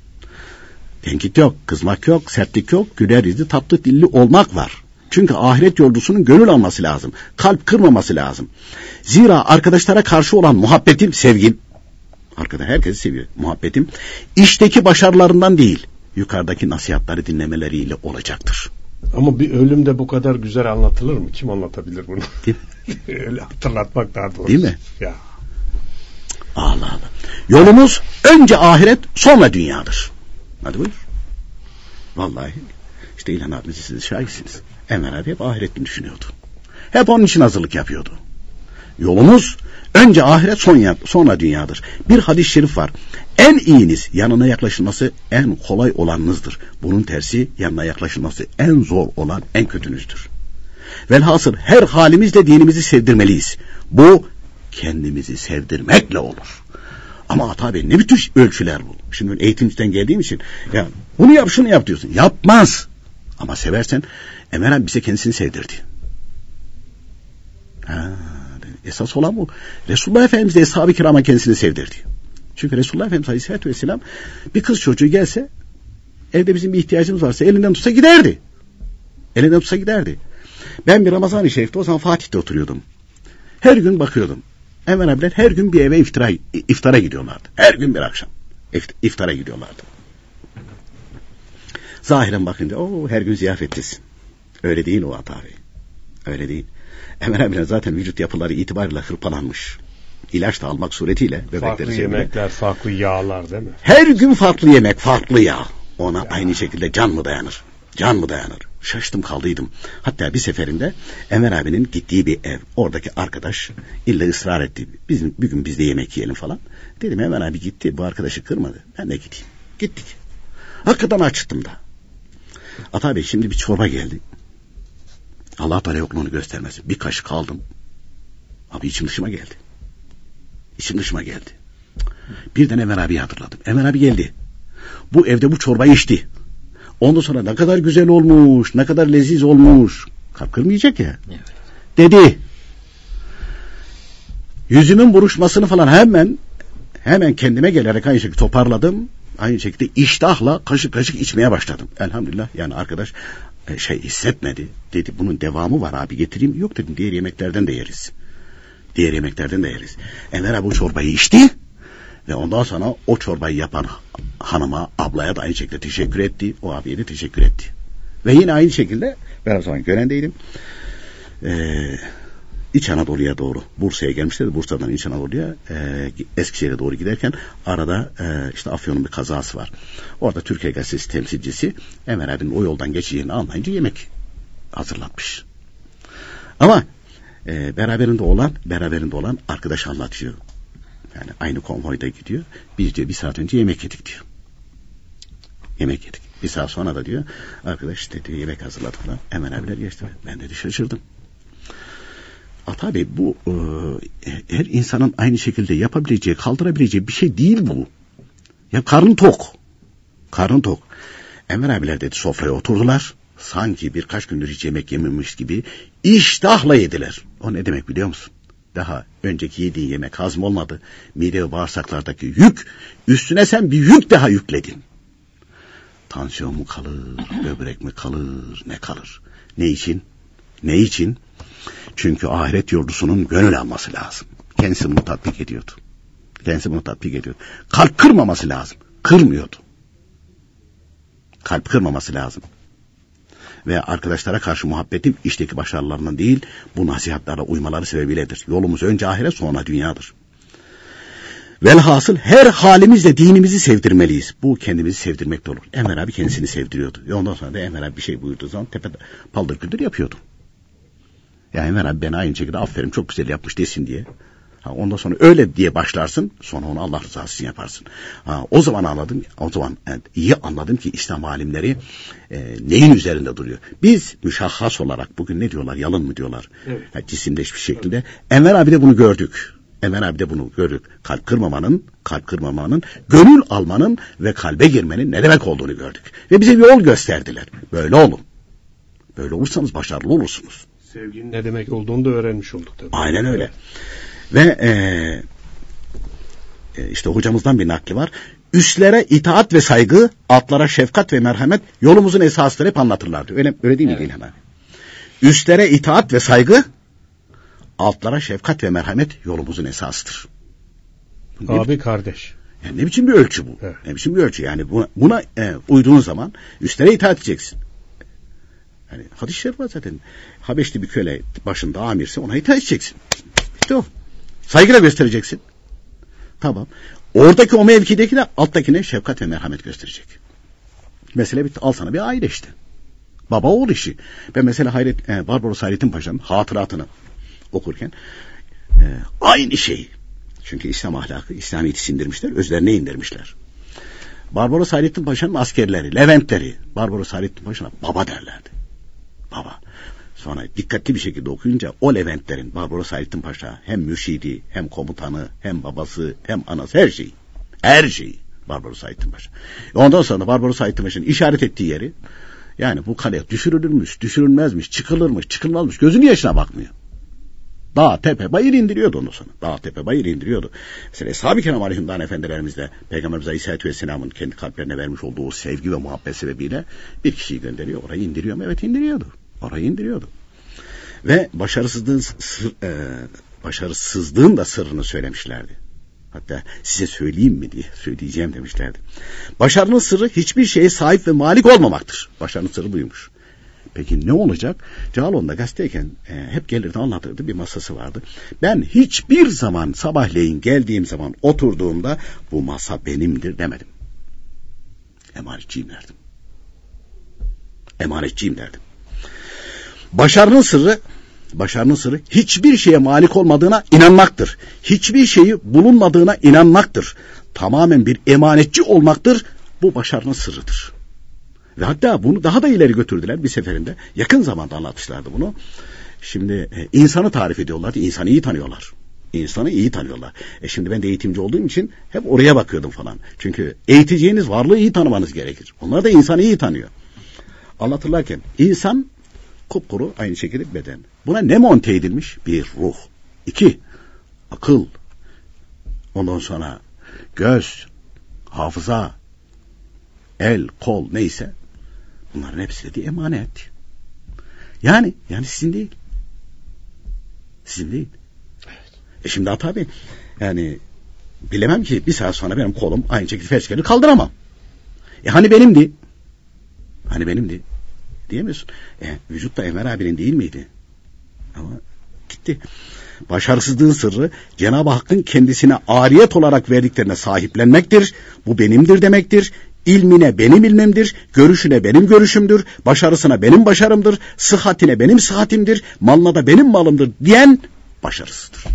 Tenkit yok, kızmak yok, sertlik yok, güler yüzlü, tatlı dilli olmak var. Çünkü ahiret yolcusunun gönül alması lazım, kalp kırmaması lazım. Zira arkadaşlara karşı olan muhabbetim, sevgim, arkada herkesi seviyor, muhabbetim, işteki başarılarından değil, yukarıdaki nasihatleri dinlemeleriyle olacaktır. Ama bir ölümde bu kadar güzel anlatılır mı? Kim anlatabilir bunu? Öyle hatırlatmak daha doğrusu. Değil mi? Ya. Allah Allah. Yolumuz önce ahiret, sonra dünyadır. Hadi buyur. Vallahi işte İlhan abimiz, siz şahitsiniz. Enver abi hep ahiretini düşünüyordu. Hep onun için hazırlık yapıyordu. Yolumuz önce ahiret, sonra dünyadır. Bir hadis-i şerif var. En iyiniz yanına yaklaşılması en kolay olanınızdır. Bunun tersi yanına yaklaşılması en zor olan en kötünüzdür. Velhasıl her halimizle dinimizi sevdirmeliyiz. Bu kendimizi sevdirmekle olur. Ama tabii ne bütün ölçüler bu. Şimdi eğitimciden geldiğim için ya bunu yap, şunu yap diyorsun. Yapmaz. Ama seversen Emel abi bize kendisini sevdirdi. Esas olan bu. Resulullah Efendimiz de Eshab-ı Kiram'a kendisini sevdirdi. Çünkü Resulullah Efendimiz Aleyhisselatü Vesselam bir kız çocuğu gelse, evde bizim bir ihtiyacımız varsa elinden tutsa giderdi. Elinden tutsa giderdi. Ben bir Ramazan-ı Şerif'te o zaman Fatih'te oturuyordum. Her gün bakıyordum. Enver abiler her gün bir eve iftara gidiyorlardı. Her gün bir akşam iftara gidiyorlardı. Zahiren bakınca her gün ziyafettesin. Öyle değil o abi. Öyle değil. Enver abiler zaten vücut yapıları itibariyle hırpalanmış. İlaç da almak suretiyle. Farklı yemekler, farklı yağlar değil mi? Her gün farklı yemek, farklı yağ. Ona aynı şekilde can mı dayanır? Can mı dayanır? Şaştım kaldıydım. Hatta bir seferinde Enver abinin gittiği bir ev. Oradaki arkadaş illa ısrar etti. Bir gün biz de yemek yiyelim falan. Dedim Enver abi gitti. Bu arkadaşı kırmadı. Ben de gideyim. Gittik. Hakikaten açtım da. Ata Bey şimdi bir çorba geldi. Allah Teala yokluğunu göstermesin. Bir kaşık aldım. Abi içim dışıma geldi. İçim dışıma geldi. Birden Enver abiyi hatırladım. Enver abi geldi. Bu evde bu çorbayı içti. Ondan sonra ne kadar güzel olmuş, ne kadar leziz olmuş. Kalp kırmayacak ya. Evet. Dedi. Yüzümün buruşmasını falan hemen kendime gelerek aynı şekilde toparladım. Aynı şekilde iştahla kaşık kaşık içmeye başladım. Elhamdülillah yani arkadaş hissetmedi. Dedi bunun devamı var abi getireyim. Yok dedim diğer yemeklerden de yeriz. Diğer yemeklerden de yeriz. Enver abi bu çorbayı içti. Ve ondan sonra o çorbayı yapan hanıma, ablaya da aynı şekilde teşekkür etti. O abiye de teşekkür etti. Ve yine aynı şekilde ben o zaman Gören'deydim. İç Anadolu'ya doğru Bursa'ya gelmişlerdi. Bursa'dan İç Anadolu'ya Eskişehir'e doğru giderken arada işte Afyon'un bir kazası var. Orada Türkiye Gazetesi temsilcisi Enver abinin o yoldan geçeceğini anlayınca yemek hazırlatmış. Ama beraberinde olan arkadaş anlatıyor. Yani aynı konvoyda gidiyor. Biz diyor bir saat önce yemek yedik diyor. Yemek yedik. Bir saat sonra da diyor arkadaş işte diyor yemek hazırladı falan. Hemen abiler geçti. Ben de şaşırdım. Tabii bu her insanın aynı şekilde yapabileceği, kaldırabileceği bir şey değil bu. Ya karnı tok. Karnı tok. Enver abiler dedi sofraya oturdular. Sanki birkaç gündür hiç yemek yememiş gibi iştahla yediler. O ne demek biliyor musun? Daha önceki yediğin yemek hazm olmadı. Mide ve bağırsaklardaki yük, üstüne sen bir yük daha yükledin. Tansiyon mu kalır, böbrek mi kalır, ne kalır? Ne için? Ne için? Çünkü ahiret yolcusunun gönül alması lazım. Kendisi bunu tatbik ediyordu. Kalp kırmaması lazım. Kırmıyordu. Kalp kırmaması lazım. Ve arkadaşlara karşı muhabbetim işteki başarılarından değil, bu nasihatlara uymaları sebebiyledir. Yolumuz önce ahiret, sonra dünyadır. Velhasıl her halimizle dinimizi sevdirmeliyiz. Bu kendimizi sevdirmek de olur. Enver abi kendisini sevdiriyordu. Ve ondan sonra da Enver abi bir şey buyurduğu zaman tepede paldır küldür yapıyordu. Ya Enver abi ben aynı şekilde aferin çok güzel yapmış desin diye. Ondan sonra öyle diye başlarsın, sonra onu Allah rızası için yaparsın. O zaman iyi anladım ki İslam alimleri neyin üzerinde duruyor. Biz müşahhas olarak bugün ne diyorlar, yalın mı diyorlar, evet. Cisimleşmiş şekilde. Enver abi de bunu gördük. Kalp kırmamanın, gönül almanın ve kalbe girmenin ne demek olduğunu gördük. Ve bize bir yol gösterdiler. Böyle olun. Böyle olursanız başarılı olursunuz. Sevginin ne demek olduğunu da öğrenmiş olduk tabii. Aynen öyle. Ve işte hocamızdan bir nakli var. Üstlere itaat ve saygı, altlara şefkat ve merhamet yolumuzun esasıdır, hep anlatırlardı. Öyle değil mi Dilhan abi? Üstlere itaat ve saygı, altlara şefkat ve merhamet yolumuzun esasıdır. Abi kardeş. Yani ne biçim bir ölçü bu? Evet. Ne biçim bir ölçü? Yani buna uyduğun zaman üstlere itaat edeceksin. Yani hadis-i şerif var zaten. Habeşli bir köle başında amirse ona itaat edeceksin. İşte o. Saygıyla göstereceksin. Tamam. Oradaki o mevkideki de alttakine şefkat ve merhamet gösterecek. Mesele bitti. Al sana bir aile işte. Baba oğul işi. Ben mesela Barbaros Hayrettin Paşa'nın hatıratını okurken aynı şey. Çünkü İslam ahlakı, İslamiyet'i sindirmişler, özlerine indirmişler. Barbaros Hayrettin Paşa'nın askerleri, Leventleri, Barbaros Hayrettin Paşa'na baba derlerdi. Baba. Sonra dikkatli bir şekilde okuyunca o Leventlerin Barbaros Hayrettin Paşa hem mürşidi, hem komutanı, hem babası, hem anası, her şeyi Barbaros Hayrettin Paşa. Ondan sonra Barbaros Hayrettin Paşa'nın işaret ettiği yeri, yani bu kale düşürülürmüş, düşürülmezmiş, çıkılırmış, çıkılmazmış, gözünün yaşına bakmıyor. Dağ, tepe, bayır indiriyordu ondan sonra. Dağ, tepe, bayır indiriyordu. Mesela Eshab-ı Kiram Aleyhisselam Efendilerimiz de Peygamberimiz Aleyhisselatü Vesselam'ın kendi kalplerine vermiş olduğu sevgi ve muhabbet sebebiyle bir kişiyi gönderiyor. Orayı indiriyor mu? Evet, indiriyordu. Orayı indiriyordu. Ve başarısızlığın da sırrını söylemişlerdi. Hatta size söyleyeyim mi diye söyleyeceğim demişlerdi. Başarının sırrı hiçbir şeye sahip ve malik olmamaktır. Başarının sırrı buymuş. Peki ne olacak? Cağaloğlu'nda gazeteyken hep gelirdi anlatırdı, bir masası vardı. Ben hiçbir zaman sabahleyin geldiğim zaman oturduğumda bu masa benimdir demedim. Emanetçiyim derdim. Başarının sırrı hiçbir şeye malik olmadığına inanmaktır. Hiçbir şeyi bulunmadığına inanmaktır. Tamamen bir emanetçi olmaktır. Bu başarının sırrıdır. Ve hatta bunu daha da ileri götürdüler bir seferinde. Yakın zamanda anlatmışlardı bunu. Şimdi insanı tarif ediyorlardı. İnsanı iyi tanıyorlar. Şimdi ben de eğitimci olduğum için hep oraya bakıyordum falan. Çünkü eğiteceğiniz varlığı iyi tanımanız gerekir. Onlar da insanı iyi tanıyor. Anlatırlarken insan kupkuru, aynı şekilde beden. Buna ne monte edilmiş? 1, ruh. 2, akıl. Ondan sonra göz, hafıza, el, kol neyse. Bunların hepsi de emanet. Yani sizin değil. Evet. Şimdi Ata Bey, yani bilemem ki bir saat sonra benim kolum aynı şekilde felç gelir, kaldıramam. Hani benimdi. Diyemiyorsun. Vücut da Enver abinin değil miydi? Ama gitti. Başarısızlığın sırrı Cenab-ı Hakk'ın kendisine ariyet olarak verdiklerine sahiplenmektir. Bu benimdir demektir. İlmine benim ilmimdir, görüşüne benim görüşümdür, başarısına benim başarımdır, sıhhatine benim sıhhatimdir, malına da benim malımdır diyen başarısızdır.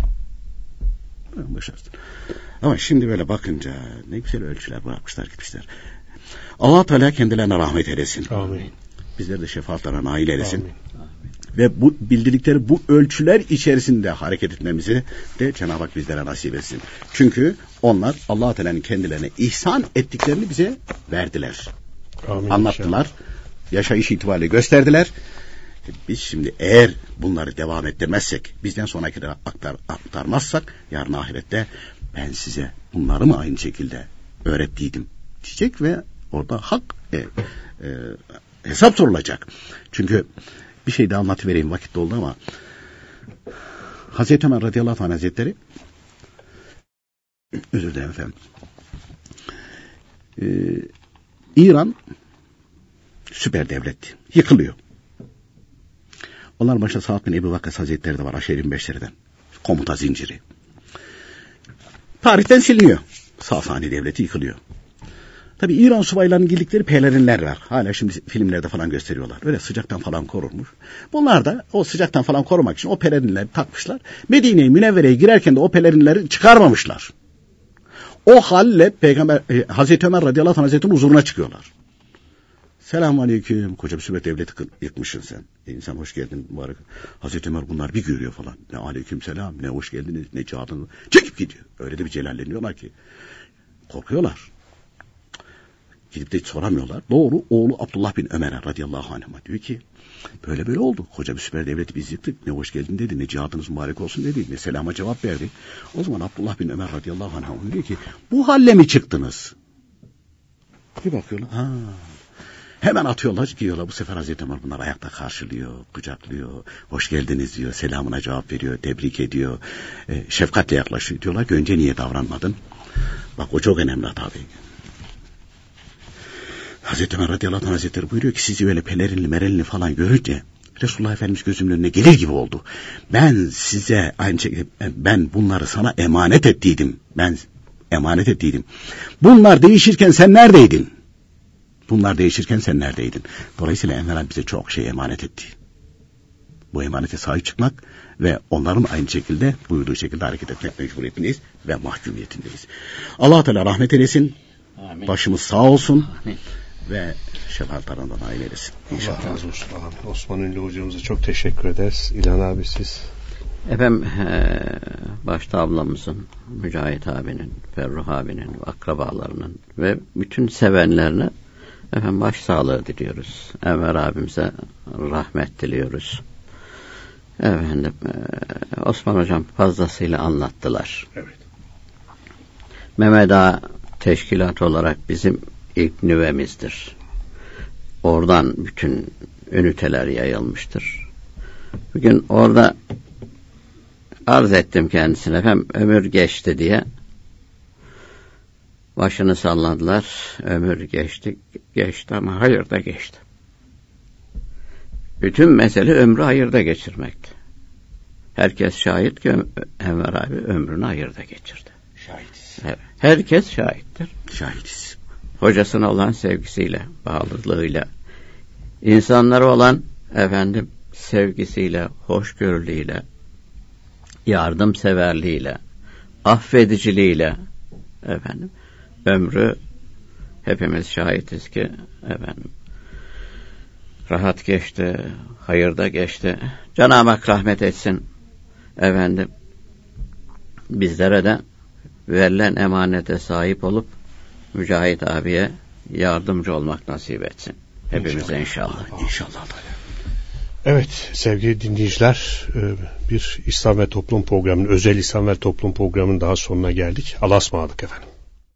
Ama şimdi böyle bakınca ne güzel ölçüler bırakmışlar gitmişler. Allah Teala kendilerine rahmet eylesin. Amin. Bizleri de şefaatlerine nail eylesin. Amin. ve bu bildirdikleri bu ölçüler içerisinde hareket etmemizi de Cenab-ı Hak bizlere nasip etsin. Çünkü onlar Allah-u Teala'nın kendilerine ihsan ettiklerini bize verdiler. Amin, anlattılar. İnşallah. Yaşayış itibariyle gösterdiler. Biz şimdi eğer bunları devam ettirmezsek, bizden sonrakilere aktarmazsak, yarın ahirette ben size bunları mı aynı şekilde öğrettiydim diyecek ve orada hak hesap sorulacak. Çünkü bir şey de anlatıvereyim, vakit doldu ama Hazreti Ömer radıyallahu anh hazretleri, özür dilerim efendim, İran süper devlet yıkılıyor. Onlar başta Sa'd bin Ebu Vakkas hazretleri de var, Aşer-i 25'lerden komuta zinciri. Tarihten siliniyor. Sasani devleti yıkılıyor. Tabi İran subaylarının giydikleri pelerinler var. Hala şimdi filmlerde falan gösteriyorlar. Öyle sıcaktan falan korunmuş. Bunlar da o sıcaktan falan korumak için o pelerinleri takmışlar. Medine-i Münevvere'ye girerken de o pelerinleri çıkarmamışlar. O halle Peygamber Hazreti Ömer radıyallahu anh hazretleri'nin huzuruna çıkıyorlar. Selamun aleyküm. Koca bir süper devleti yıkmışsın sen. İnsan hoş geldin mübarek. Hazreti Ömer bunlar bir görüyor falan. Ne aleyküm selam, ne hoş geldiniz, ne çağırdınız. Çekip gidiyor. Öyle de bir celalleniyorlar ki. Korkuyorlar. Gidip de soramıyorlar. Doğru oğlu Abdullah bin Ömer radıyallahu anh'a diyor ki böyle böyle oldu. Koca bir süper devleti biz yıktık. Ne hoş geldin dedi, ne cihadınız mübarek olsun dedi, ne selama cevap verdi. O zaman Abdullah bin Ömer radıyallahu anh'a diyor ki bu halle mi çıktınız? Bir bakıyorlar. Ha. Hemen atıyorlar, gidiyorlar. Bu sefer Hazreti Ömer bunlar ayakta karşılıyor, kucaklıyor, hoş geldiniz diyor, selamına cevap veriyor, tebrik ediyor, şefkatle yaklaşıyor. Diyorlar ki önce niye davranmadın? Bak o çok önemli tabii. Hazreti Ömer radıyallahu anh hazretleri buyuruyor ki sizi öyle pelerinli merelini falan görünce Resulullah Efendimiz gözümün önüne gelir gibi oldu. Ben size aynı şekilde ben bunları sana emanet ettiydim. Ben emanet ettiydim. Bunlar değişirken sen neredeydin? Bunlar değişirken sen neredeydin? Dolayısıyla Enver bize çok şey emanet etti. Bu emanete sahip çıkmak ve onların aynı şekilde buyurduğu şekilde hareket etmek mecburiyetindeyiz ve mahkumiyetindeyiz. Allah Teala rahmet eylesin. Amin. Başımız sağ olsun. Amin. Ve şefaatlerden nail eylesin. İnşallah. Allah razı olsun. Amin. Osman Ünlü hocamıza çok teşekkür ederiz. İlhan abi siz. Efendim başta ablamızın, Mücahit abinin, Ferruh abinin, akrabalarının ve bütün sevenlerine efendim başsağlığı diliyoruz. Enver abimize rahmet diliyoruz. Efendim Osman hocam fazlasıyla anlattılar. Evet. Mehmet Ağa teşkilat olarak bizim ilk nüvemizdir. Oradan bütün üniteler yayılmıştır. Bugün orada arz ettim kendisine, efendim ömür geçti diye. Başını salladılar. Ömür geçti ama hayırda geçti. Bütün mesele ömrü hayırda geçirmekti. Herkes şahit ki Enver abi ömrünü hayırda geçirdi. Şahidiz. Evet. Herkes şahittir. Şahidiz. Hocasına olan sevgisiyle, bağlılığıyla, insanlara olan efendim sevgisiyle, hoşgörülüğüyle, yardımseverliğiyle, affediciliğiyle efendim ömrü hepimiz şahitiz ki efendim rahat geçti, hayırda geçti. Cenab-ı Hak rahmet etsin efendim. Bizlere de verilen emanete sahip olup Mücahit abiye yardımcı olmak nasip etsin. Hepimize inşallah. İnşallah. Evet sevgili dinleyiciler, bir İslam ve Toplum programının, özel İslam ve Toplum programının daha sonuna geldik. Allah'a ısmarladık efendim.